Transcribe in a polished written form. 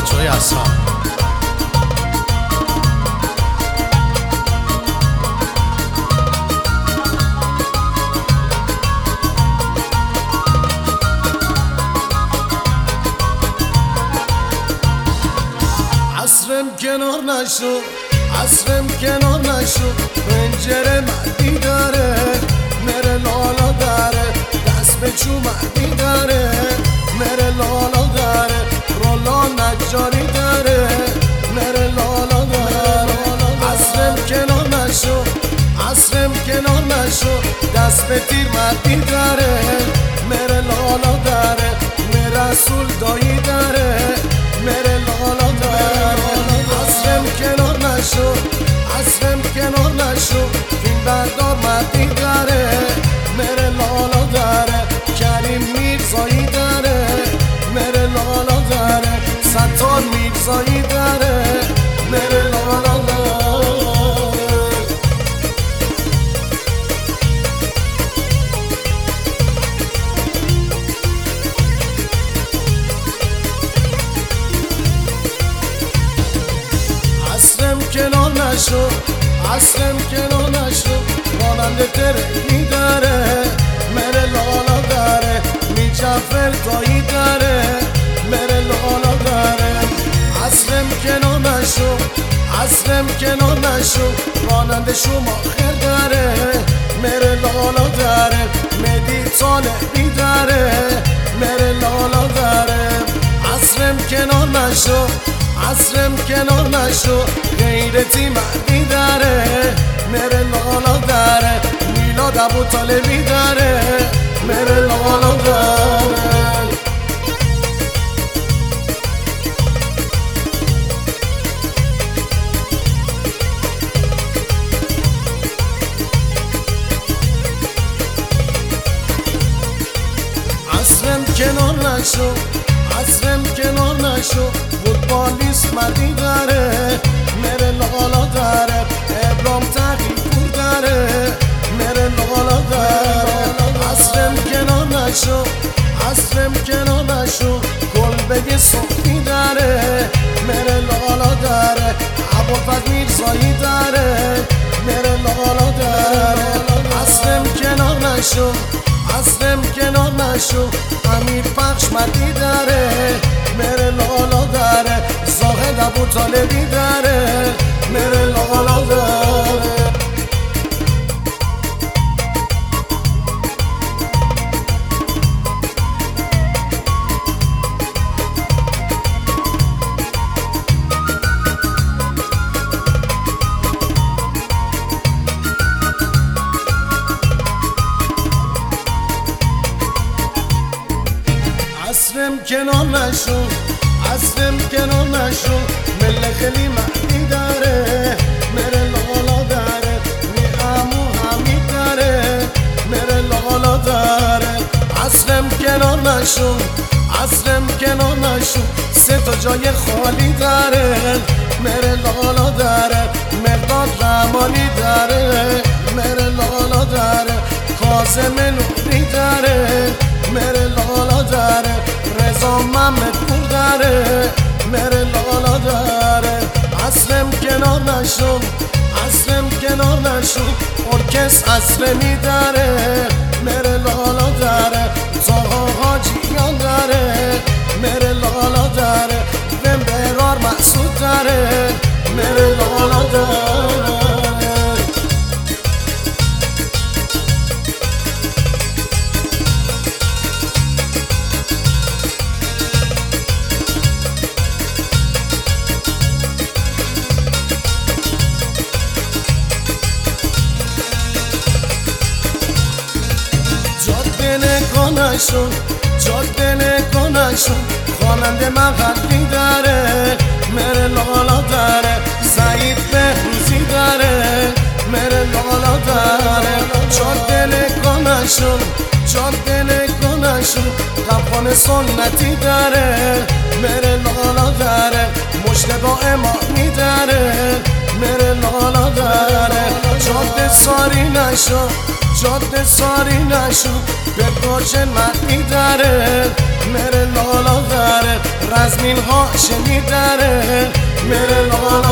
بچه های اصحاب. عصرم کنار نشو، عصرم کنار نشو، پنجره مردی داره، مره لالا داره، دست به چو مردی داره، مره لالا داره، رولا نجاری داره، مره لالا داره. عصرم کنار نشو، عصرم کنار نشو، دست به تیر مردی داره، مره لالا داره، مره رسول دایی داره، مره لالا داره. عصرم کنار نشو، عصرم کنار نشو، فیلم بردار مردی داره، مره لالا داره، کریم میرزایی داره، مره لالا داره، ستار میرزایی داره، مره لالا داره. عصرم کنار نشو، عصرم کنار نشو، راننده ترینی داره، مره لالا داره، می جعفر دایی داره، مره لالا داره. عصرم کنار نشو، عصرم کنار نشو، راننده شما خیر داره، مره لالا داره، مدی طالبی داره، مره لالا داره. عصرم کنار نشو، عصرم کنار نشو، غیرتی مردی داره، مره لالا داره، میلاد ابو طالبی داره، مره لالا داره. عصرم کنار نشو، عصرم کنار نشو، فوتبالیست مردی داره، مره لالا داره، ابرام تقی پور داره، مره لالا داره. عصرم کنار نشو، عصرم کنار نشو، کلبه صوفی داره، مره لالا داره، ابوالفضل میرزایی داره، مره لالا داره. عصرم کنار نشو، عصرم کنار نشو، امیر پخش مردی داره، مره لالا داره، زاهد ابو طالبی داره، مره لالا داره. عصرم کنار نشو، عصرم کنار نشو، مله خیلی مردی داره، مره لالا داره، می امو حمید داره، مره لالا داره. عصرم کنار نشو، عصرم کنار نشو، سه تا جای خالی داره، مره لالا داره، مقداد رحمانی داره، مره لالا داره، کاظم نوری داره، مره لالا داره، رضا محمد پور داره، مره لالا داره. عصرم کنار نشو، عصرم کنار نشو، ارکست عصرمی داره، مره لالا داره، زاها حاجیان داره، مره لالا داره، وم برار مسعود داره، مره لالا داره. نشون جاده نگاه نشون، خواننده مغلی داره، مره لالا داره، سعید بهروزی داره، مره لالا داره. جاده نگاه نشون، جاده نگاه نشون، قفان سنتی داره، مره لالا داره، مجتبی امامی داره، مره لالا داره. جاده ساری نشون، جاده ساری نشون به گوچه مدی داره میره لالا داره رزمین هاشمی داره میره لالا